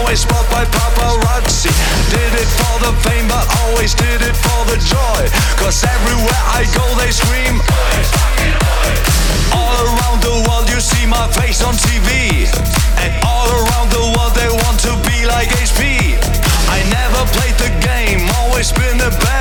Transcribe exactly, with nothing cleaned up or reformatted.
always spot by paparazzi. Did it for the fame, but always did it for the joy. Cause everywhere I go they scream all around the world you see my face on T V. And all around the world they want to be like H P. I never played the game, always been a bad